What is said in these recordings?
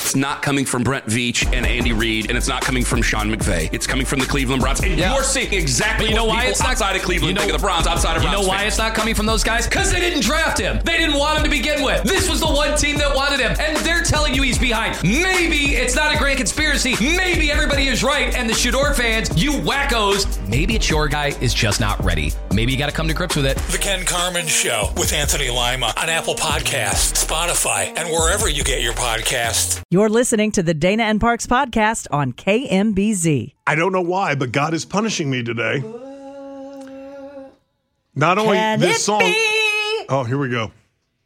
it's not coming from Brent Veach and Andy Reid, and it's not coming from Sean McVay. It's coming from the Cleveland Browns. And you're seeing exactly what people outside of Cleveland think of the Browns, outside of Browns. You know why it's not coming from those guys? Because they didn't draft him. They didn't want him to begin with. This was the one team that wanted him, and they're telling you he's behind. Maybe it's not a grand conspiracy. Maybe everybody is right, and the Shador fans, you wackos, maybe it's your guy is just not ready. Maybe you got to come to grips with it. The Ken Carman Show with Anthony Lima on Apple Podcasts, Spotify, and wherever you get your podcasts. You're listening to the Dana and Parks podcast on KMBZ. I don't know why, but God is punishing me today. Not only this song. Oh, here we go.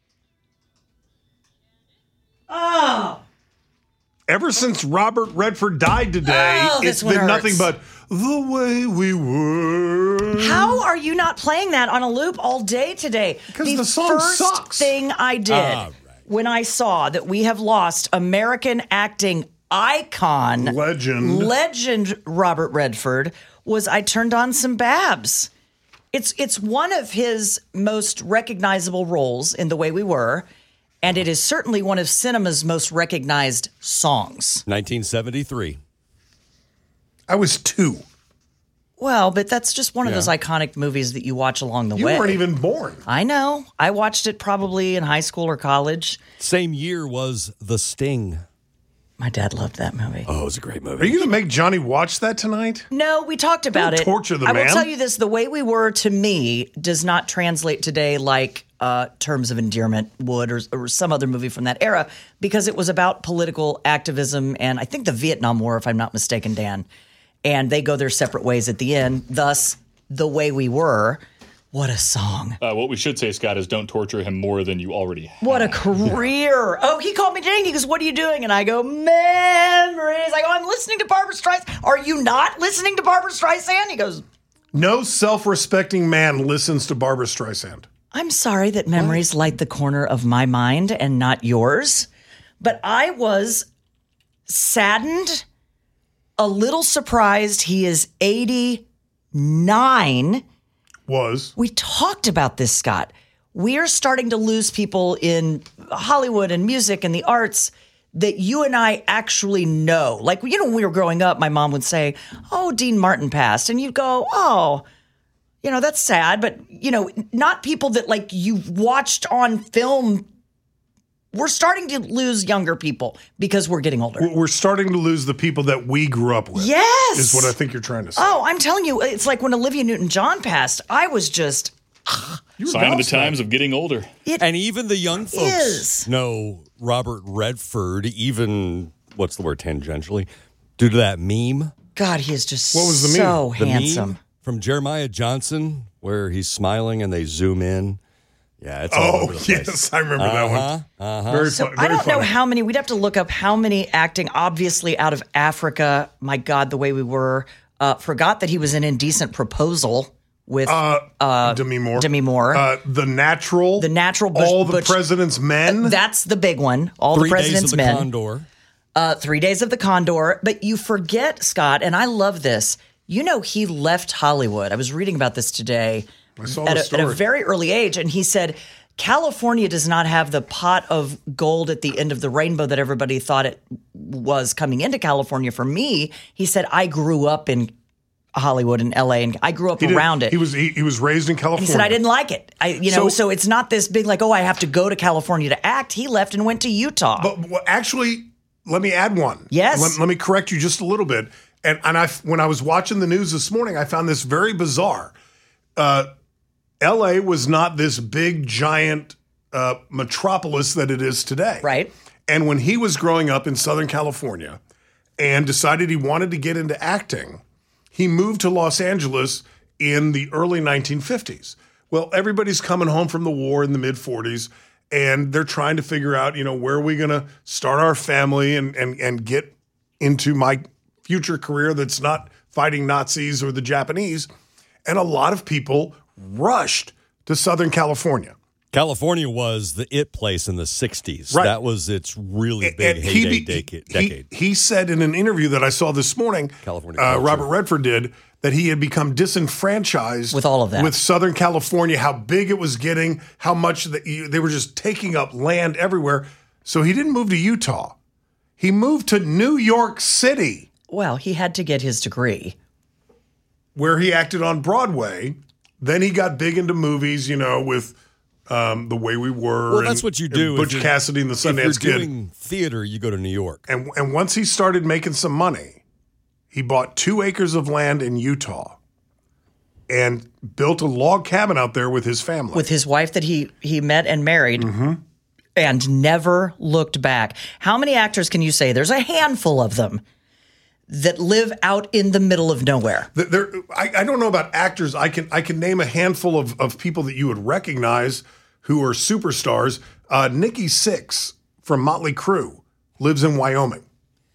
Oh. Ever since Robert Redford died today, it's been nothing but the way we were. How are you not playing that on a loop all day today? Because the song sucks. The first thing I did when I saw that we have lost American acting icon, legend Robert Redford, was I turned on some Babs. It's one of his most recognizable roles in The Way We Were, and it is certainly one of cinema's most recognized songs. 1973. I was 2. Well, but that's just one of those iconic movies that you watch along the way. You weren't even born. I know. I watched it probably in high school or college. Same year was The Sting. My dad loved that movie. Oh, it was a great movie. Are you going to make Johnny watch that tonight? No, we talked about it. Torture the man. I will tell you this. The Way We Were, to me, does not translate today like Terms of Endearment would or some other movie from that era, because it was about political activism and I think the Vietnam War, if I'm not mistaken, Dan. And they go their separate ways at the end. Thus, The Way We Were. What a song. What we should say, Scott, is don't torture him more than you already have. What a career. Oh, he called me today. He goes, what are you doing? And I go, memories. I go, I'm listening to Barbra Streisand. Are you not listening to Barbra Streisand? He goes, no self-respecting man listens to Barbra Streisand. I'm sorry that memories light the corner of my mind and not yours. But I was saddened, a little surprised. He is 89. We talked about this, Scott. We are starting to lose people in Hollywood and music and the arts that you and I actually know. Like, you know, when we were growing up, my mom would say, oh, Dean Martin passed. And you'd go, oh, you know, that's sad. But, you know, not people that, like, you watched on film. We're starting to lose younger people because we're getting older. We're starting to lose the people that we grew up with. Yes. Is what I think you're trying to say. Oh, I'm telling you, it's like when Olivia Newton-John passed, I was just... Sign of the times of getting older. And even the young folks know Robert Redford, even, what's the word, tangentially, due to that meme. God, he is just what was the so meme? handsome. The meme from Jeremiah Johnson, where he's smiling and they zoom in. Yeah, it's all over the place. Yes, I remember that one. Very So I don't know how many, we'd have to look up how many acting, obviously out of Africa. My God, The Way We Were. Forgot that he was in Indecent Proposal with Demi Moore. The Natural. All the President's Men. That's the big one. All the President's Men. 3 Days of the Condor. 3 Days of the Condor. But you forget, Scott, and I love this. You know, he left Hollywood. I was reading about this today. I saw at the story. a very early age, and he said, California does not have the pot of gold at the end of the rainbow that everybody thought it was coming into California. For me, he said, I grew up in Hollywood and LA, and I grew up around it. He was raised in California. And he said, I didn't like it. So it's not this big, like, oh, I have to go to California to act. He left and went to Utah. But actually, let me add one. Yes. Let me correct you just a little bit. And when I was watching the news this morning, I found this very bizarre. LA was not this big, giant metropolis that it is today. Right. And when he was growing up in Southern California and decided he wanted to get into acting, he moved to Los Angeles in the early 1950s. Well, everybody's coming home from the war in the mid-40s, and they're trying to figure out, where are we going to start our family and get into my future career that's not fighting Nazis or the Japanese. And a lot of people rushed to Southern California. California was the it place in the 60s. Right. That was its really big heyday decade. He said in an interview that I saw this morning, Robert Redford did, that he had become disenfranchised with all of that, with Southern California, how big it was getting, how much they were just taking up land everywhere. So he didn't move to Utah. He moved to New York City. Well, he had to get his degree. Where he acted on Broadway. Then he got big into movies, with The Way We Were. Well, that's what you do. Butch Cassidy and the Sundance Kid. If you're doing theater, you go to New York. And once he started making some money, he bought 2 acres of land in Utah and built a log cabin out there with his family. With his wife that he met and married and never looked back. How many actors can you say? There's a handful of them that live out in the middle of nowhere. I don't know about actors. I can name a handful of people that you would recognize who are superstars. Nikki Sixx from Motley Crue lives in Wyoming.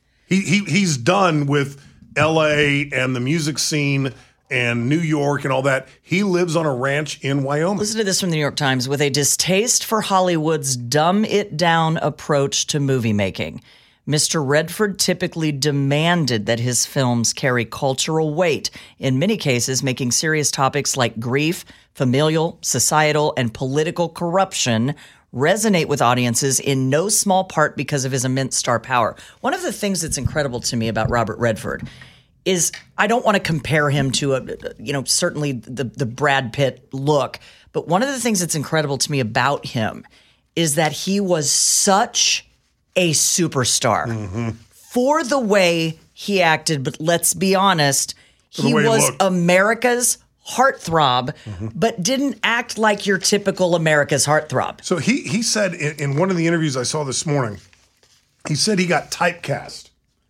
He's done with L.A. and the music scene and New York and all that. He lives on a ranch in Wyoming. Listen to this from the New York Times. With a distaste for Hollywood's dumb-it-down approach to movie making, Mr. Redford typically demanded that his films carry cultural weight, in many cases making serious topics like grief, familial, societal, and political corruption resonate with audiences in no small part because of his immense star power. One of the things that's incredible to me about Robert Redford is I don't want to compare him to certainly the Brad Pitt look, but one of the things that's incredible to me about him is that he was such a superstar for the way he acted. But let's be honest, he was America's heartthrob, but didn't act like your typical America's heartthrob. So he said in one of the interviews I saw this morning, he said he got typecast.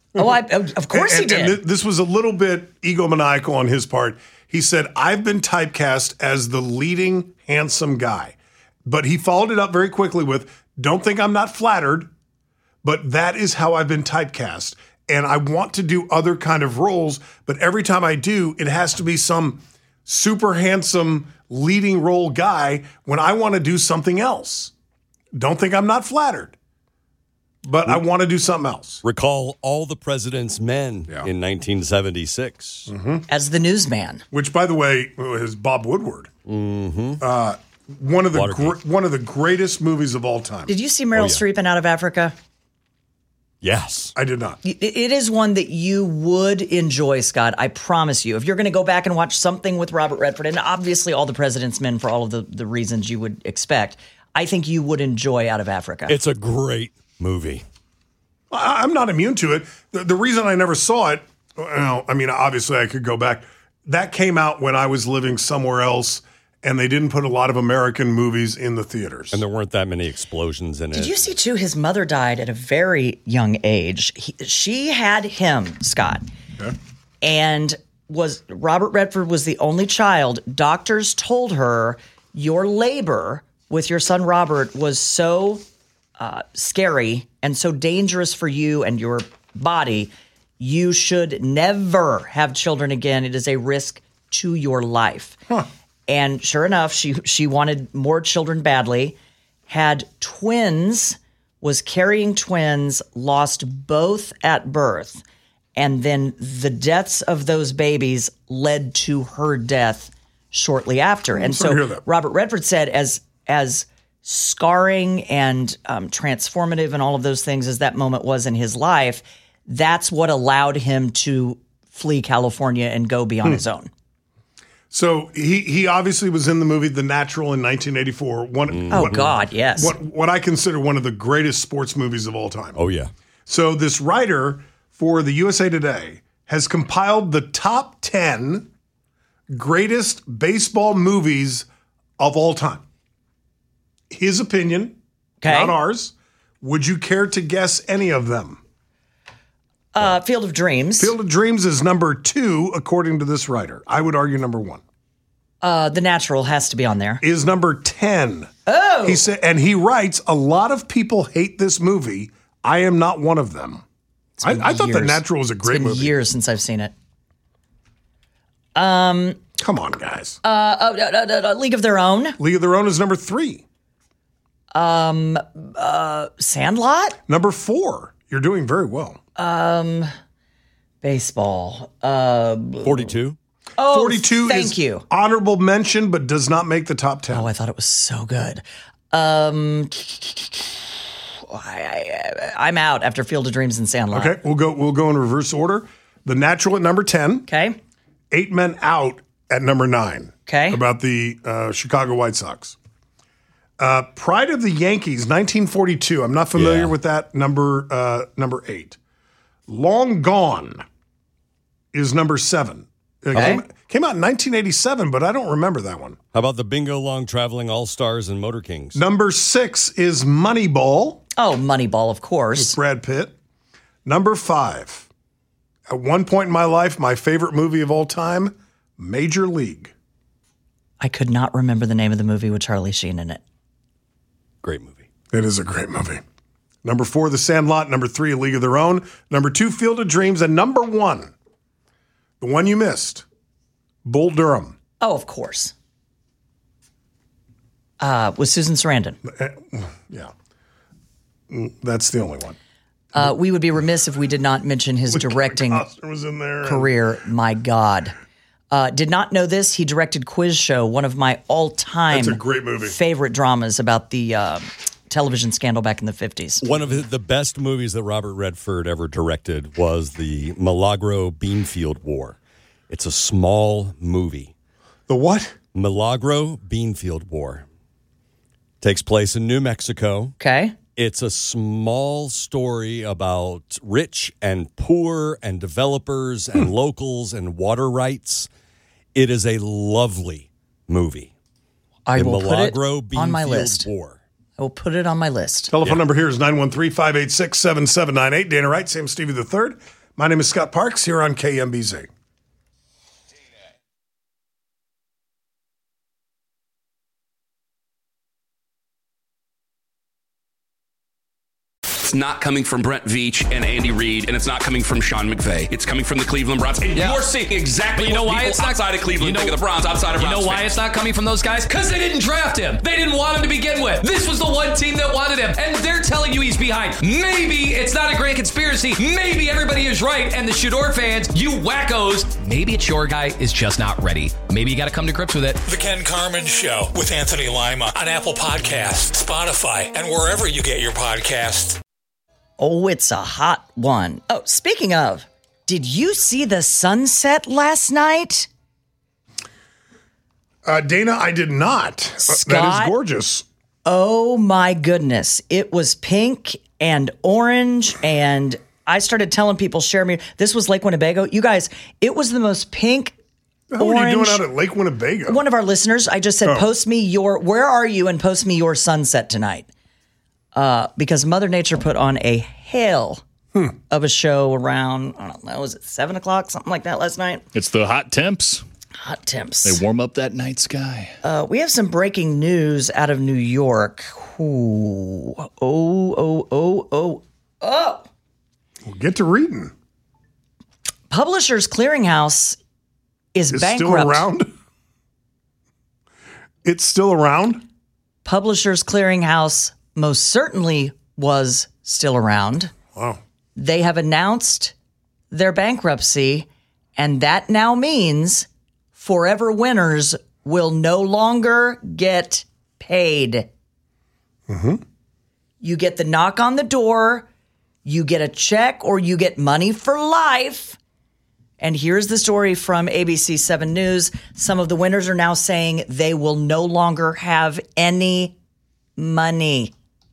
Of course he did. And this was a little bit egomaniacal on his part. He said, I've been typecast as the leading handsome guy. But he followed it up very quickly with, don't think I'm not flattered, but that is how I've been typecast. And I want to do other kind of roles, but every time I do, it has to be some super handsome leading role guy when I want to do something else. Don't think I'm not flattered, but I want to do something else. Recall All the President's Men in 1976. As the newsman. Which, by the way, is Bob Woodward. One of the greatest movies of all time. Did you see Meryl Streep in Out of Africa? Yes. I did not. It is one that you would enjoy, Scott. I promise you. If you're going to go back and watch something with Robert Redford, and obviously All the President's Men for all of the reasons you would expect, I think you would enjoy Out of Africa. It's a great movie. I'm not immune to it. The reason I never saw it, obviously I could go back. That came out when I was living somewhere else, and they didn't put a lot of American movies in the theaters. And there weren't that many explosions in it. Did you see, too, his mother died at a very young age. She had him, Scott. Okay. And Robert Redford was the only child. Doctors told her, your labor with your son Robert was so scary and so dangerous for you and your body, you should never have children again. It is a risk to your life. Huh. And sure enough, she wanted more children badly, had twins, was carrying twins, lost both at birth. And then the deaths of those babies led to her death shortly after. And so Robert Redford said as scarring and transformative and all of those things as that moment was in his life, that's what allowed him to flee California and go be on his own. So he obviously was in the movie The Natural in 1984. Yes. What I consider one of the greatest sports movies of all time. Oh, yeah. So this writer for the USA Today has compiled the top 10 greatest baseball movies of all time. His opinion, not ours. Would you care to guess any of them? Field of Dreams. Field of Dreams is number 2, according to this writer. I would argue number 1. The Natural has to be on there. Is number 10. Oh. He said, and he writes, a lot of people hate this movie. I am not one of them. I thought The Natural was a great movie. It's been years since I've seen it. Come on, guys. League of Their Own. League of Their Own is number 3. Sandlot? Number 4. You're doing very well. Baseball. 42. Oh, 42 thank is you. Honorable mention, but does not make the top 10. Oh, I thought it was so good. I'm out after Field of Dreams and Sandlot. Okay, we'll go in reverse order. The Natural at number 10. Okay. 8 Men Out at number 9. Okay. About the Chicago White Sox. Pride of the Yankees, 1942. I'm not familiar with that. Number 8. Long Gone is number 7. Okay. Came out in 1987, but I don't remember that one. How about the Bingo Long Traveling All-Stars and Motor Kings? Number 6 is Moneyball. Oh, Moneyball, of course. With Brad Pitt. Number 5. At one point in my life, my favorite movie of all time, Major League. I could not remember the name of the movie with Charlie Sheen in it. Great movie. It is a great movie. Number 4, The Sandlot. Number 3, A League of Their Own. Number 2, Field of Dreams. And number 1, the one you missed, Bull Durham. Oh, of course. With Susan Sarandon. Yeah. That's the only one. We would be remiss if we did not mention his directing was in there career. My God. Did not know this. He directed Quiz Show, one of my all-time That's a great movie. favorite dramas about the television scandal back in the 50s. One of the best movies that Robert Redford ever directed was the Milagro Beanfield War. It's a small movie. The what? Milagro Beanfield War. Takes place in New Mexico. Okay. It's a small story about rich and poor and developers and locals and water rights. It is a lovely movie. I will put it Milagro on my Beanfield list. War. I will put it on my list. Telephone number here is 913-586-7798. Dana Wright, Sam Stevie III. My name is Scott Parks here on KMBZ. It's not coming from Brent Veach and Andy Reid, and it's not coming from Sean McVay. It's coming from the Cleveland Browns. And you're seeing exactly what people outside of Cleveland think of the Browns, outside of Browns. You know why fans. it's not coming from those guys? Because they didn't draft him. They didn't want him to begin with. This was the one team that wanted him, and they're telling you he's behind. Maybe it's not a grand conspiracy. Maybe everybody is right, and the Shador fans, you wackos, maybe it's your guy is just not ready. Maybe you got to come to grips with it. The Ken Carman Show with Anthony Lima on Apple Podcasts, Spotify, and wherever you get your podcasts. Oh, it's a hot one. Oh, speaking of, did you see the sunset last night? Dana, I did not. Scott? That is gorgeous. Oh, my goodness. It was pink and orange, and I started telling people, share me. This was Lake Winnebago. You guys, it was the most pink, What orange. are you doing out at Lake Winnebago? One of our listeners, I just said, post me where are you, and post me your sunset tonight. Because Mother Nature put on a hail of a show around, I don't know, was it 7 o'clock, something like that last night? It's the hot temps. Hot temps. They warm up that night sky. We have some breaking news out of New York. Ooh. Oh. Well, get to reading. Publishers Clearinghouse is It's bankrupt. still around? It's still around? Publishers Clearinghouse most certainly was still around. Wow. They have announced their bankruptcy, and that now means Forever Winners will no longer get paid. Mm-hmm. You get the knock on the door, you get a check, or you get money for life. And here's the story from ABC 7 News. Some of the winners are now saying they will no longer have any money.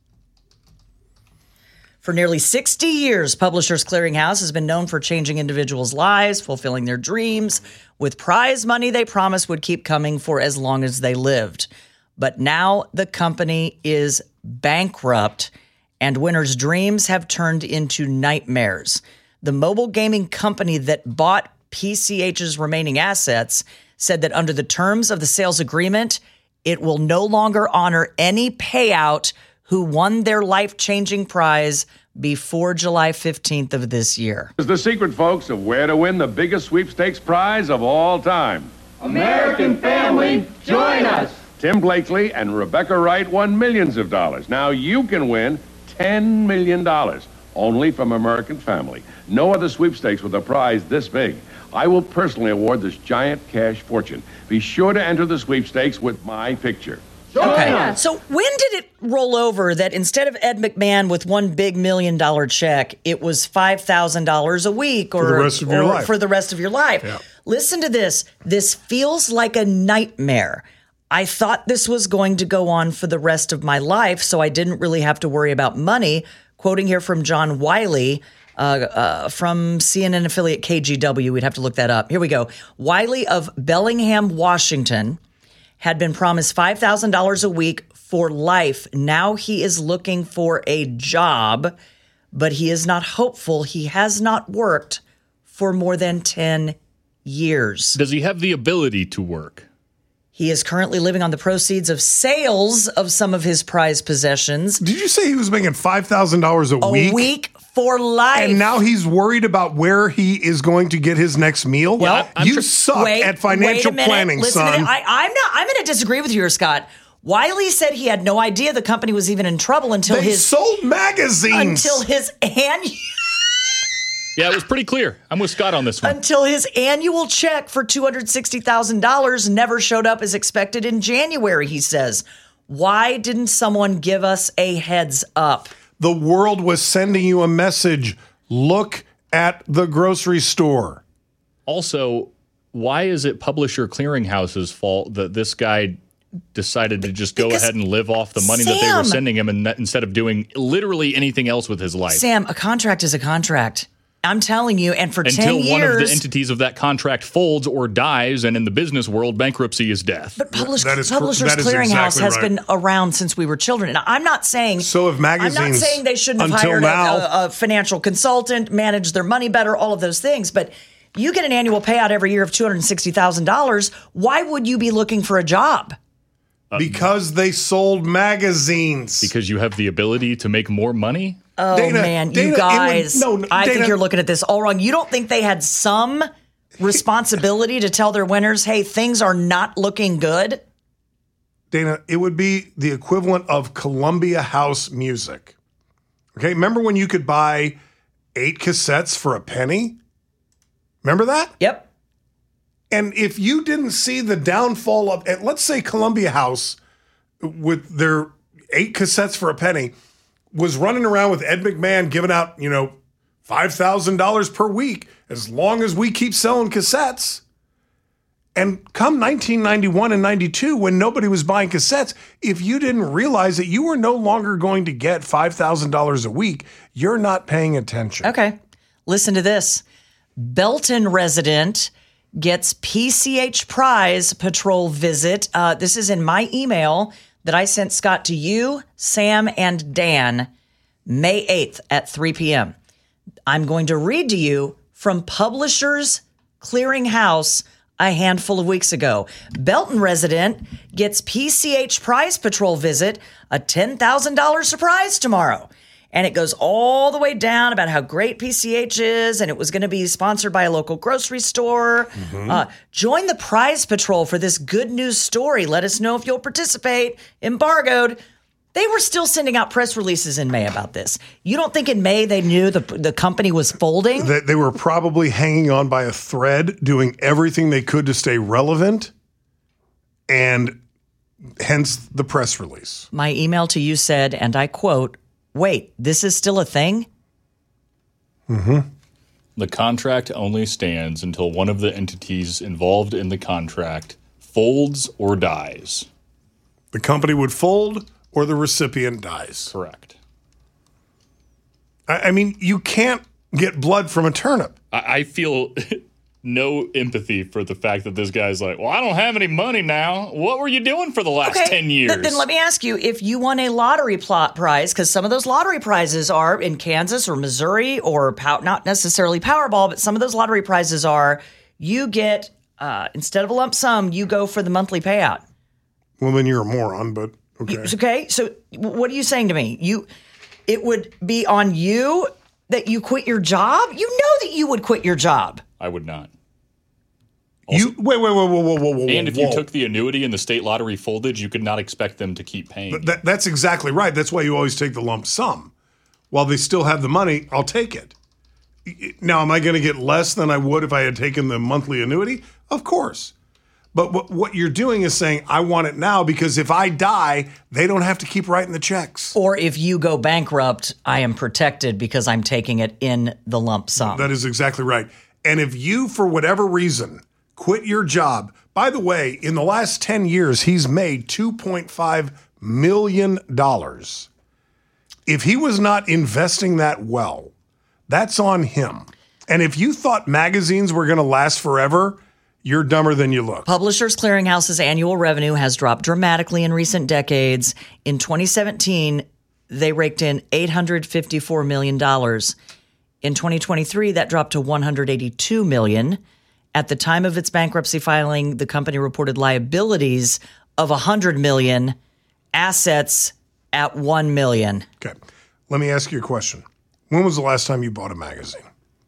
For nearly 60 years, Publishers Clearinghouse has been known for changing individuals' lives, fulfilling their dreams, with prize money they promised would keep coming for as long as they lived. But now the company is bankrupt, and winners' dreams have turned into nightmares. The mobile gaming company that bought PCH's remaining assets said that under the terms of the sales agreement, it will no longer honor any payout who won their life-changing prize before July 15th of this year. Is the secret, folks, of where to win the biggest sweepstakes prize of all time. American family, join us. Tim Blakely and Rebecca Wright won millions of dollars. Now you can win $10 million, only from American Family. No other sweepstakes with a prize this big. I will personally award this giant cash fortune. Be sure to enter the sweepstakes with my picture. Join us. So when did it roll over that instead of Ed McMahon with one big $1 million check, it was $5,000 a week or For the rest of your life. For the rest of your life? Yeah. Listen to this. This feels like a nightmare. I thought this was going to go on for the rest of my life, so I didn't really have to worry about money. Quoting here from John Wiley, from CNN affiliate KGW. We'd have to look that up. Here we go. Wiley of Bellingham, Washington, had been promised $5,000 a week for life. Now he is looking for a job, but he is not hopeful. He has not worked for more than 10 years. Does he have the ability to work? He is currently living on the proceeds of sales of some of his prized possessions. Did you say he was making $5,000 a week? A week for life. And now he's worried about where he is going to get his next meal? Well, you suck at financial planning, Listen son. to this. I'm going to disagree with you here, Scott. Wiley said he had no idea the company was even in trouble until They sold magazines. Until his annual... Yeah, it was pretty clear. I'm with Scott on this one. Until his annual check for $260,000 never showed up as expected in January, he says. Why didn't someone give us a heads up? The world was sending you a message. Look at the grocery store. Also, why is it Publisher Clearinghouse's fault that this guy decided to just go ahead and live off the money that they were sending him instead of doing literally anything else with his life? Sam, a contract is a contract. I'm telling you, and for 10 years... Until one of the entities of that contract folds or dies, and in the business world, bankruptcy is death. But Publishers Clearinghouse has been around since we were children. And I'm not saying... So have magazines. I'm not saying they shouldn't have hired a financial consultant, managed their money better, all of those things. But you get an annual payout every year of $260,000. Why would you be looking for a job? Because they sold magazines. Because you have the ability to make more money? Oh, Dana, you guys. I think you're looking at this all wrong. You don't think they had some responsibility to tell their winners, hey, things are not looking good? Dana, it would be the equivalent of Columbia House music. Okay, remember when you could buy 8 cassettes for a penny? Remember that? Yep. And if you didn't see the downfall of, let's say Columbia House with their 8 cassettes for a penny, was running around with Ed McMahon giving out, $5,000 per week as long as we keep selling cassettes. And come 1991 and 92, when nobody was buying cassettes, if you didn't realize that you were no longer going to get $5,000 a week, you're not paying attention. Okay. Listen to this. Belton resident gets PCH Prize Patrol visit. This is in my email that I sent Scott to you, Sam, and Dan, May 8th at 3 p.m. I'm going to read to you from Publishers Clearinghouse a handful of weeks ago. Belton resident gets PCH Prize Patrol visit, a $10,000 surprise tomorrow. And it goes all the way down about how great PCH is, and it was going to be sponsored by a local grocery store. Mm-hmm. Join the Prize Patrol for this good news story. Let us know if you'll participate. Embargoed. They were still sending out press releases in May about this. You don't think in May they knew the company was folding? They were probably hanging on by a thread, doing everything they could to stay relevant, and hence the press release. My email to you said, and I quote, wait, this is still a thing? Mm-hmm. The contract only stands until one of the entities involved in the contract folds or dies. The company would fold or the recipient dies. Correct. I mean, you can't get blood from a turnip. I feel no empathy for the fact that this guy's like, well, I don't have any money now. What were you doing for the last 10 years? Then let me ask you, if you won a lottery prize, because some of those lottery prizes are in Kansas or Missouri or not necessarily Powerball, but some of those lottery prizes are, you get, instead of a lump sum, you go for the monthly payout. Well, then you're a moron, but okay. Okay, so what are you saying to me? It would be on you that you quit your job? You know that you would quit your job. I would not. Also, whoa. And if you took the annuity and the state lottery folded, you could not expect them to keep paying. That's exactly right. That's why you always take the lump sum. While they still have the money, I'll take it. Now, am I going to get less than I would if I had taken the monthly annuity? Of course. But what you're doing is saying, I want it now because if I die, they don't have to keep writing the checks. Or if you go bankrupt, I am protected because I'm taking it in the lump sum. That is exactly right. And if you, for whatever reason, quit your job, by the way, in the last 10 years, he's made $2.5 million. If he was not investing that well, that's on him. And if you thought magazines were going to last forever, you're dumber than you look. Publishers Clearinghouse's annual revenue has dropped dramatically in recent decades. In 2017, they raked in $854 million. In 2023, that dropped to $182 million. At the time of its bankruptcy filing, the company reported liabilities of $100 million, assets at $1 million. Okay. Let me ask you a question. When was the last time you bought a magazine?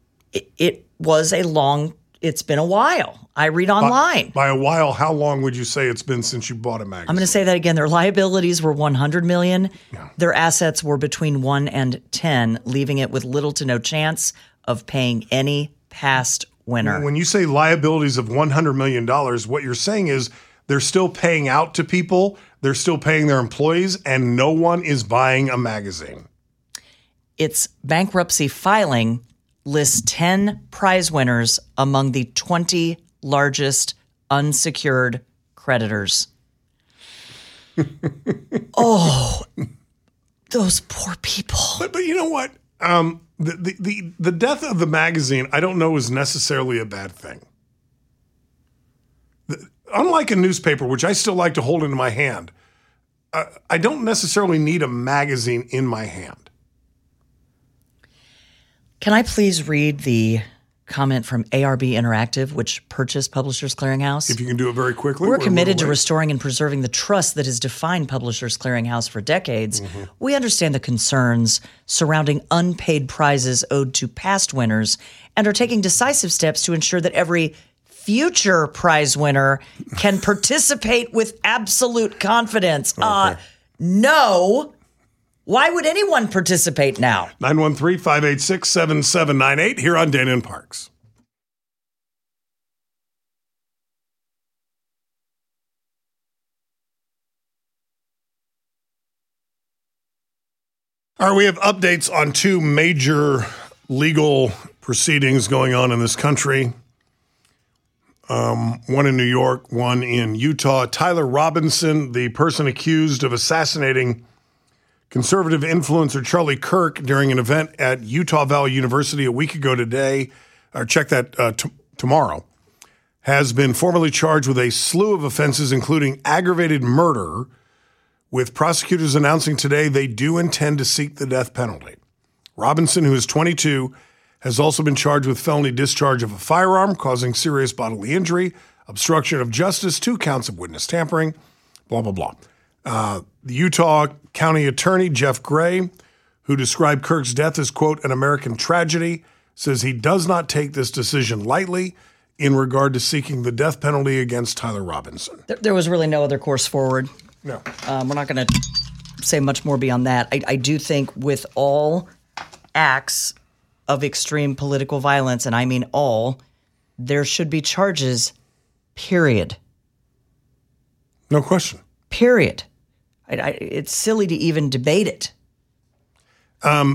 It's been a while. I read online. By a while, how long would you say it's been since you bought a magazine? I'm going to say that again. Their liabilities were $100 million. Yeah. Their assets were between 1 and 10, leaving it with little to no chance of paying any past winner. When you say liabilities of $100 million, what you're saying is they're still paying out to people, they're still paying their employees, and no one is buying a magazine. Its bankruptcy filing lists 10 prize winners among the 20 largest unsecured creditors. Oh, those poor people. But you know what? The death of the magazine, I don't know, is necessarily a bad thing. Unlike a newspaper, which I still like to hold into my hand, I don't necessarily need a magazine in my hand. Can I please read the comment from ARB Interactive, which purchased Publishers Clearinghouse? If you can do it very quickly. We're committed to restoring and preserving the trust that has defined Publishers Clearinghouse for decades. Mm-hmm. We understand the concerns surrounding unpaid prizes owed to past winners and are taking decisive steps to ensure that every future prize winner can participate with absolute confidence. Okay. No. Why would anyone participate now? 913-586-7798 here on Dana and Parks. All right, we have updates on two major legal proceedings going on in this country. One in New York, one in Utah. Tyler Robinson, the person accused of assassinating conservative influencer Charlie Kirk during an event at Utah Valley University a week ago today, or check that tomorrow, has been formally charged with a slew of offenses, including aggravated murder, with prosecutors announcing today they do intend to seek the death penalty. Robinson, who is 22, has also been charged with felony discharge of a firearm, causing serious bodily injury, obstruction of justice, 2 counts of witness tampering, blah, blah, blah. The Utah County Attorney, Jeff Gray, who described Kirk's death as, quote, an American tragedy, says he does not take this decision lightly in regard to seeking the death penalty against Tyler Robinson. There was really no other course forward. No. We're not going to say much more beyond that. I do think with all acts of extreme political violence, and I mean all, there should be charges, period. No question. Period. It's silly to even debate it. We're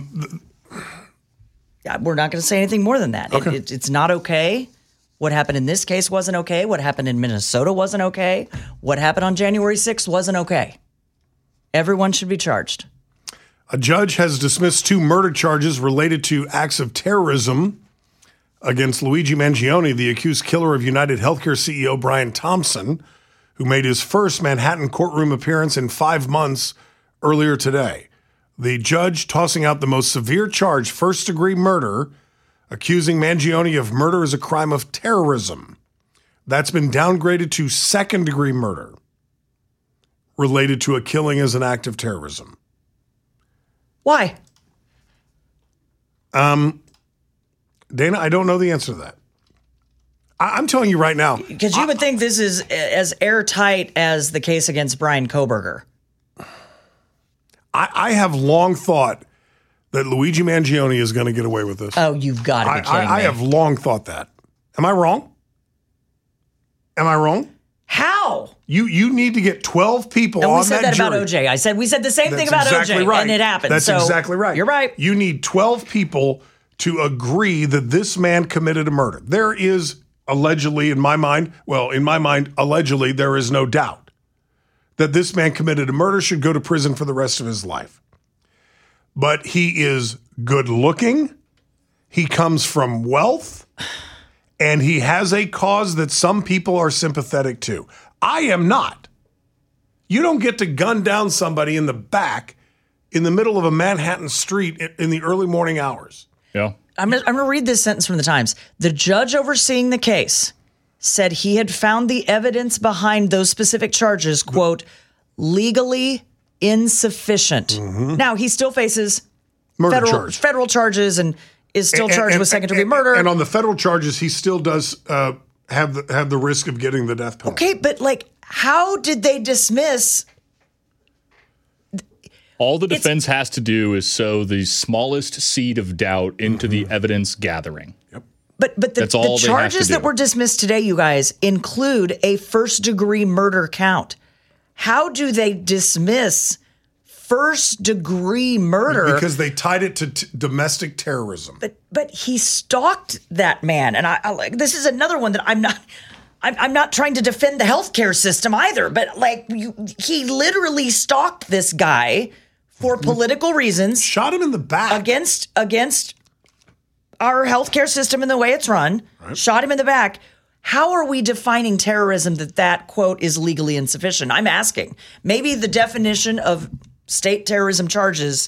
not going to say anything more than that. Okay. It's not okay. What happened in this case wasn't okay. What happened in Minnesota wasn't okay. What happened on January 6th wasn't okay. Everyone should be charged. A judge has dismissed 2 murder charges related to acts of terrorism against Luigi Mangione, the accused killer of United Healthcare CEO Brian Thompson, who made his first Manhattan courtroom appearance in 5 months earlier today. The judge tossing out the most severe charge, first-degree murder, accusing Mangione of murder as a crime of terrorism. That's been downgraded to second-degree murder related to a killing as an act of terrorism. Why? Dana, I don't know the answer to that. I'm telling you right now. Because you would think this is as airtight as the case against Brian Kohberger. I have long thought that Luigi Mangione is going to get away with this. Oh, you've got to be kidding me. I have long thought that. Am I wrong? How? You need to get 12 people and on we said that about jury. OJ. We said the same thing about exactly OJ, right. and it happened. That's exactly right. You're right. You need 12 people to agree that this man committed a murder. There is allegedly, in my mind, allegedly, there is no doubt that this man committed a murder, should go to prison for the rest of his life. But he is good looking. He comes from wealth. And he has a cause that some people are sympathetic to. I am not. You don't get to gun down somebody in the back in the middle of a Manhattan street in the early morning hours. Yeah. I'm going to read this sentence from the Times. The judge overseeing the case said he had found the evidence behind those specific charges, quote, legally insufficient. Mm-hmm. Now, he still faces federal charges and is still charged with second-degree murder. And on the federal charges, he still does have the risk of getting the death penalty. Okay, but how did they dismiss? All the defense has to do is sow the smallest seed of doubt into the evidence gathering. Yep. But the charges that were dismissed today, you guys, include a first-degree murder count. How do they dismiss first-degree murder? Because they tied it to domestic terrorism. But he stalked that man, and I this is another one that I'm not trying to defend the healthcare system either. But he literally stalked this guy for political reasons. Shot him in the back against our healthcare system and the way it's run. Right. Shot him in the back. How are we defining terrorism that quote is legally insufficient? I'm asking. Maybe the definition of state terrorism charges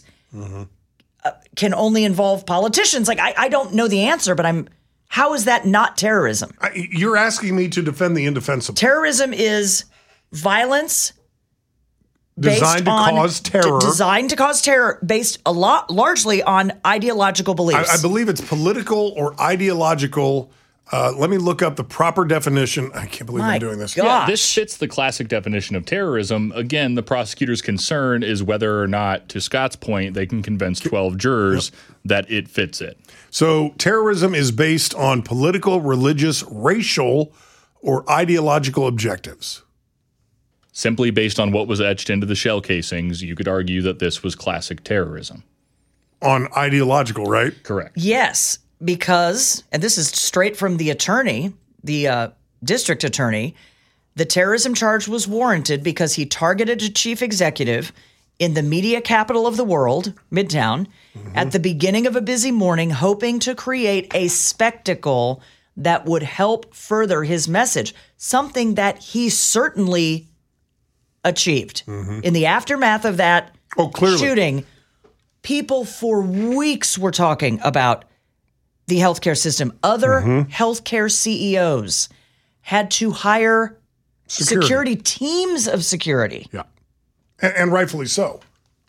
can only involve politicians. I don't know the answer, but how is that not terrorism? You're asking me to defend the indefensible. Terrorism is violence designed to cause terror. Designed to cause terror based largely on ideological beliefs. I believe it's political or ideological. Let me look up the proper definition. I can't believe I'm doing this. Yeah, this fits the classic definition of terrorism. Again, the prosecutor's concern is whether or not, to Scott's point, they can convince 12 jurors that it fits it. So terrorism is based on political, religious, racial, or ideological objectives. Simply based on what was etched into the shell casings, you could argue that this was classic terrorism. On ideological, right? Correct. Yes. Because, and this is straight from the attorney, the district attorney, the terrorism charge was warranted because he targeted a chief executive in the media capital of the world, Midtown, at the beginning of a busy morning, hoping to create a spectacle that would help further his message, something that he certainly achieved. In the aftermath of that shooting, people for weeks were talking about the healthcare system. Other healthcare CEOs had to hire security teams of security. Yeah. And rightfully so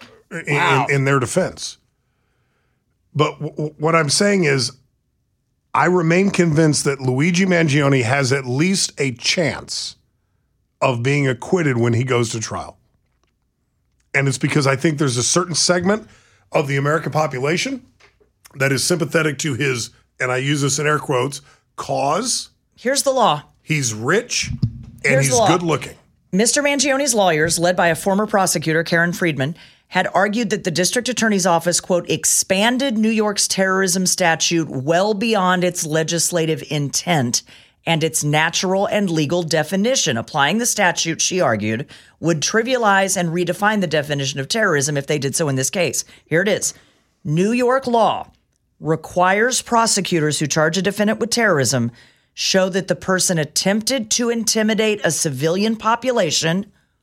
in their defense. But what I'm saying is I remain convinced that Luigi Mangione has at least a chance of being acquitted when he goes to trial. And it's because I think there's a certain segment of the American population that is sympathetic to his, and I use this in air quotes, cause. Here's the law. He's rich and he's good looking. Mr. Mangione's lawyers, led by a former prosecutor, Karen Friedman, had argued that the district attorney's office, quote, expanded New York's terrorism statute well beyond its legislative intent and its natural and legal definition. Applying the statute, she argued, would trivialize and redefine the definition of terrorism if they did so in this case. Here it is. New York law requires prosecutors who charge a defendant with terrorism show that the person attempted to intimidate a civilian population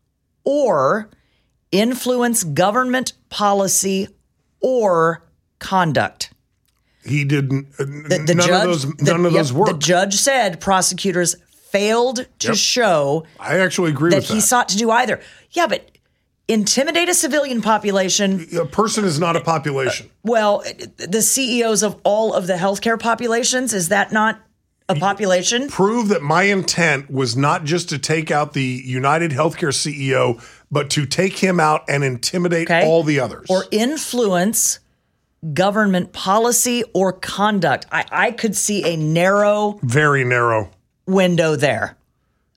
or influence government policy or conduct. He didn't. None of those work. The judge said prosecutors failed to show. I actually agree with that. He sought to do either. Yeah, but intimidate a civilian population. A person is not a population. Well, the CEOs of all of the healthcare populations, is that not a population? Prove that my intent was not just to take out the United Healthcare CEO, but to take him out and intimidate all the others. Or influence government policy or conduct. I could see a narrow, very narrow window there.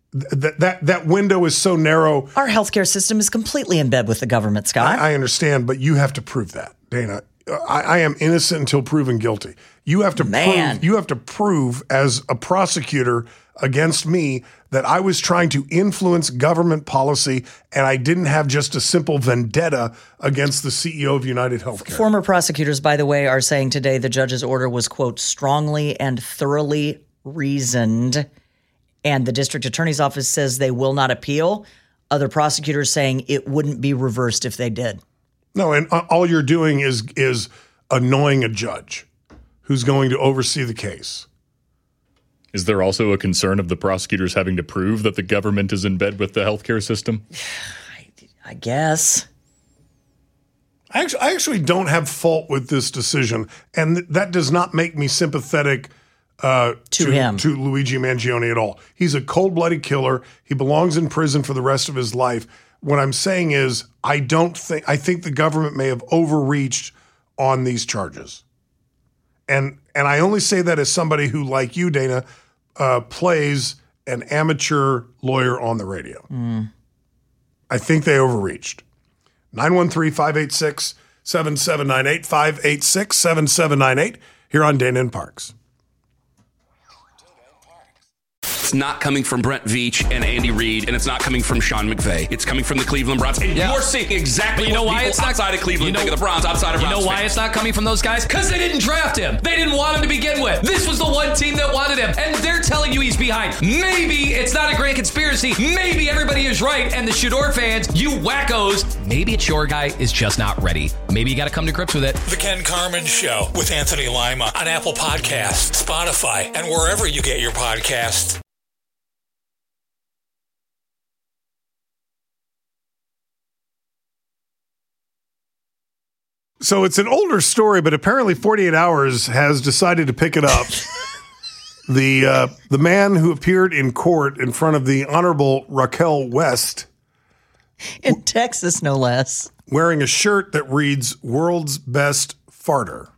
That window is so narrow. Our healthcare system is completely in bed with the government, Scott. I understand, but you have to prove that, Dana. I am innocent until proven guilty. You have to prove. You have to prove as a prosecutor against me that I was trying to influence government policy, and I didn't have just a simple vendetta against the CEO of United Healthcare. Former prosecutors, by the way, are saying today the judge's order was, quote, strongly and thoroughly reasoned. And the district attorney's office says they will not appeal. Other prosecutors saying it wouldn't be reversed if they did. No, and all you're doing is annoying a judge who's going to oversee the case. Is there also a concern of the prosecutors having to prove that the government is in bed with the healthcare system? I guess. I actually don't have fault with this decision, and that does not make me sympathetic to Luigi Mangione at all. He's a cold-blooded killer. He belongs in prison for the rest of his life. What I'm saying is I think the government may have overreached on these charges. And I only say that as somebody who, like you, Dana, plays an amateur lawyer on the radio. I think they overreached. 913-586-7798, 586-7798, here on Dana and Parks. It's not coming from Brent Veach and Andy Reid, and it's not coming from Sean McVay. It's coming from the Cleveland Browns. And you're seeing exactly what people outside of Cleveland think of the Browns, outside of Browns. You know why it's not coming from those guys? Because they didn't draft him. They didn't want him to begin with. This was the one team that wanted him, and they're telling you he's behind. Maybe it's not a grand conspiracy. Maybe everybody is right, and the Shador fans, you wackos, maybe it's your guy is just not ready. Maybe you got to come to grips with it. The Ken Carman Show with Anthony Lima on Apple Podcasts, Spotify, and wherever you get your podcasts. So it's an older story, but apparently 48 Hours has decided to pick it up. The man who appeared in court in front of the Honorable Raquel West. In Texas, no less. Wearing a shirt that reads, World's Best Farter.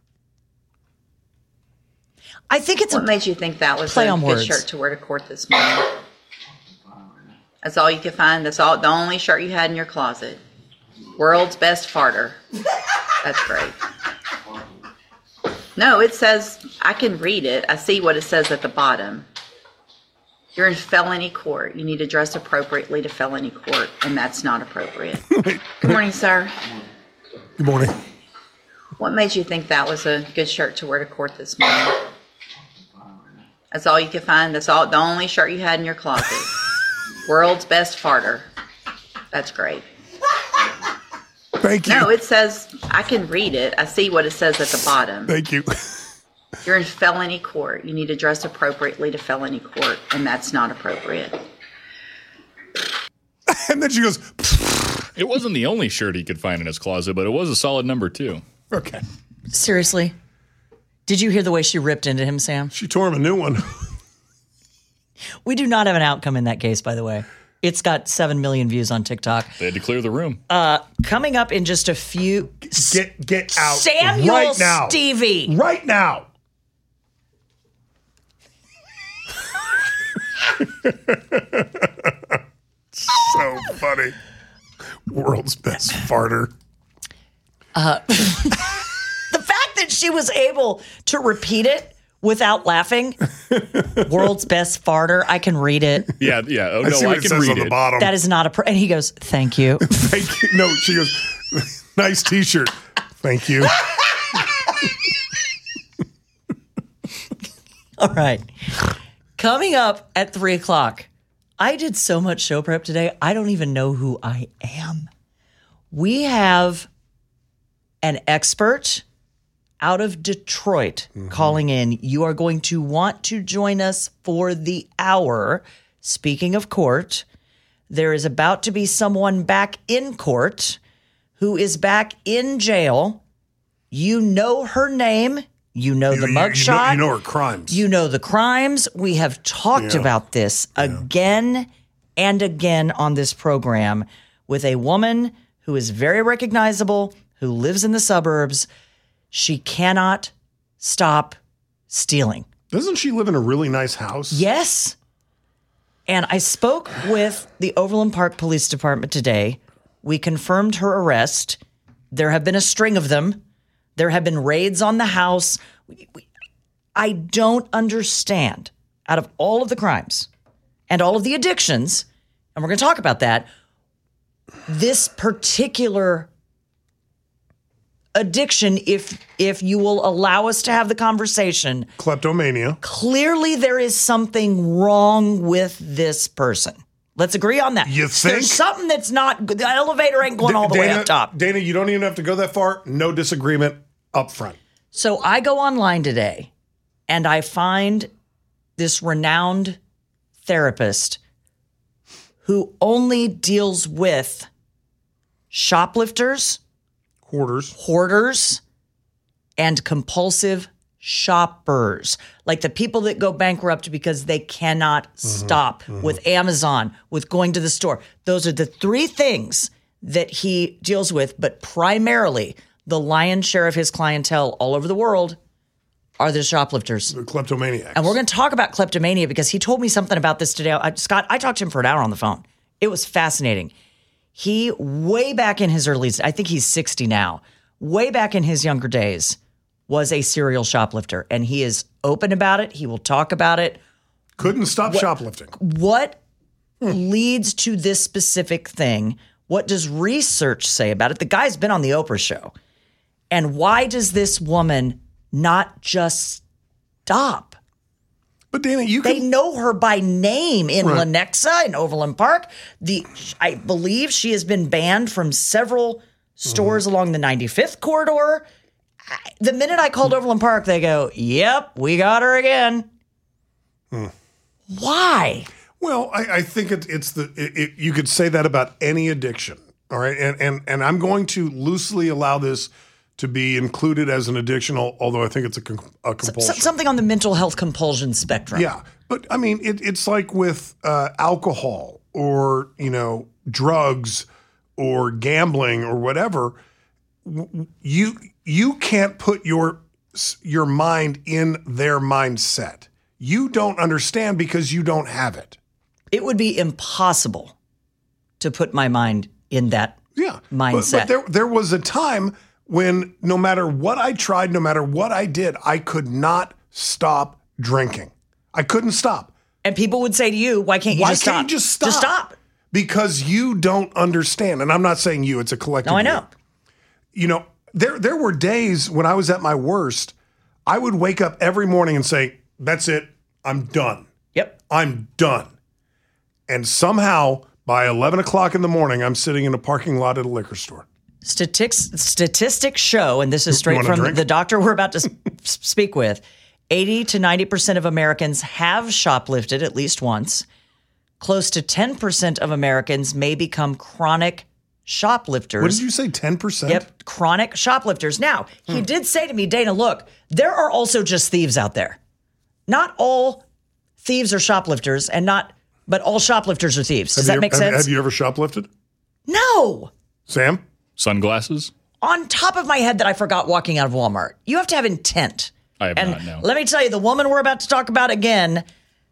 I think it's what made you think that was a good shirt to wear to court this morning? That's all you could find? That's all the only shirt you had in your closet? World's Best Farter. That's great. No, it says, I can read it. I see what it says at the bottom. You're in felony court. You need to dress appropriately to felony court, and that's not appropriate. Good morning, sir. Good morning. What made you think that was a good shirt to wear to court this morning? That's all you could find? That's all the only shirt you had in your closet? World's Best Farter. That's great. Thank you. No, it says, I can read it. I see what it says at the bottom. Thank you. You're in felony court. You need to dress appropriately to felony court, and that's not appropriate. And then she goes, it wasn't the only shirt he could find in his closet, but it was a solid number 2. Okay. Seriously? Did you hear the way she ripped into him, Sam? She tore him a new one. We do not have an outcome in that case, by the way. It's got 7 million views on TikTok. They had to clear the room. Coming up in just a few... Get out Samuel right now. Stevie. Right now. So funny. World's Best Farter. The fact that she was able to repeat it without laughing. World's Best Farter. I can read it. Yeah. Oh, no, I can read on it. The bottom. That is not a... And he goes, thank you. Thank you. No, she goes, nice T-shirt. Thank you. All right. Coming up at 3 o'clock. I did so much show prep today, I don't even know who I am. We have an expert out of Detroit calling in. You are going to want to join us for the hour. Speaking of court, there is about to be someone back in court who is back in jail. You know her name. You know the mugshot. You know her crimes. You know the crimes. We have talked about this again and again on this program with a woman who is very recognizable, who lives in the suburbs. She cannot stop stealing. Doesn't she live in a really nice house? Yes. And I spoke with the Overland Park Police Department today. We confirmed her arrest. There have been a string of them. There have been raids on the house. I don't understand, out of all of the crimes and all of the addictions, and we're going to talk about that, this particular addiction, if you will allow us to have the conversation. Kleptomania. Clearly there is something wrong with this person. Let's agree on that. You think? There's something that's not good. The elevator ain't going all the way up top. Dana, you don't even have to go that far. No disagreement up front. So I go online today and I find this renowned therapist who only deals with shoplifters, hoarders, and compulsive shoppers, like the people that go bankrupt because they cannot stop with Amazon, with going to the store. Those are the three things that he deals with, but primarily the lion's share of his clientele all over the world are the shoplifters. The kleptomaniacs. And we're going to talk about kleptomania because he told me something about this today. Scott, I talked to him for an hour on the phone. It was fascinating. He, way back in his early, I think he's 60 now, way back in his younger days, was a serial shoplifter. And he is open about it. He will talk about it. Couldn't stop shoplifting. What leads to this specific thing? What does research say about it? The guy's been on the Oprah show. And why does this woman not just stop? But Dana, they know her by name in Lenexa, in Overland Park. I believe she has been banned from several stores along the 95th corridor. The minute I called Overland Park, they go, "Yep, we got her again." Why? Well, I think you could say that about any addiction. All right, and I'm going to loosely allow this to be included as an addiction, although I think it's a compulsion. Something on the mental health compulsion spectrum. Yeah, but I mean, it's like with alcohol or, drugs or gambling or whatever. You can't put your mind in their mindset. You don't understand because you don't have it. It would be impossible to put my mind in that mindset. But there was a time when no matter what I tried, no matter what I did, I could not stop drinking. I couldn't stop. And people would say to you, why can't you just stop? Why can't you just stop? Just stop. Because you don't understand. And I'm not saying you, it's a collective. No, I know. There were days when I was at my worst, I would wake up every morning and say, that's it, I'm done. Yep. I'm done. And somehow by 11 o'clock in the morning, I'm sitting in a parking lot at a liquor store. Statistics show, and this is straight from the doctor we're about to speak with, 80 to 90% of Americans have shoplifted at least once. Close to 10% of Americans may become chronic shoplifters. What did you say, 10%? Yep, chronic shoplifters. Now, he did say to me, Dana, look, there are also just thieves out there. Not all thieves are shoplifters, but all shoplifters are thieves. Does that make sense? Have you ever shoplifted? No. Sam? Sunglasses? On top of my head that I forgot walking out of Walmart. You have to have intent. I have not, no. Let me tell you, the woman we're about to talk about again,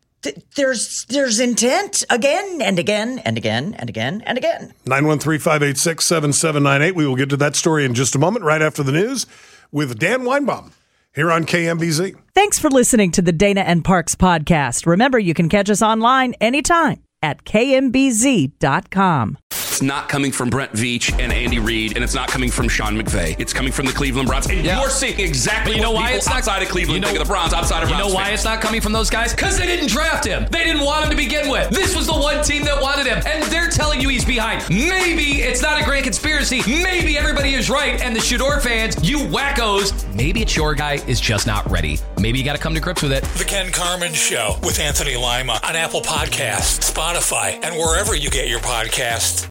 there's intent again and again and again and again and again. 913-586-7798. We will get to that story in just a moment, right after the news, with Dan Weinbaum here on KMBZ. Thanks for listening to the Dana and Parks podcast. Remember, you can catch us online anytime at kmbz.com. It's not coming from Brent Veach and Andy Reid, and it's not coming from Sean McVay. It's coming from the Cleveland Browns. And you're seeing exactly what people outside of Cleveland think of the Browns, outside of Browns. You know why it's not coming from those guys? Because they didn't draft him. They didn't want him to begin with. This was the one team that wanted him, and they're telling you he's behind. Maybe it's not a grand conspiracy. Maybe everybody is right, and the Shador fans, you wackos, maybe it's your guy is just not ready. Maybe you got to come to grips with it. The Ken Carman Show with Anthony Lima on Apple Podcasts, Spotify, and wherever you get your podcasts.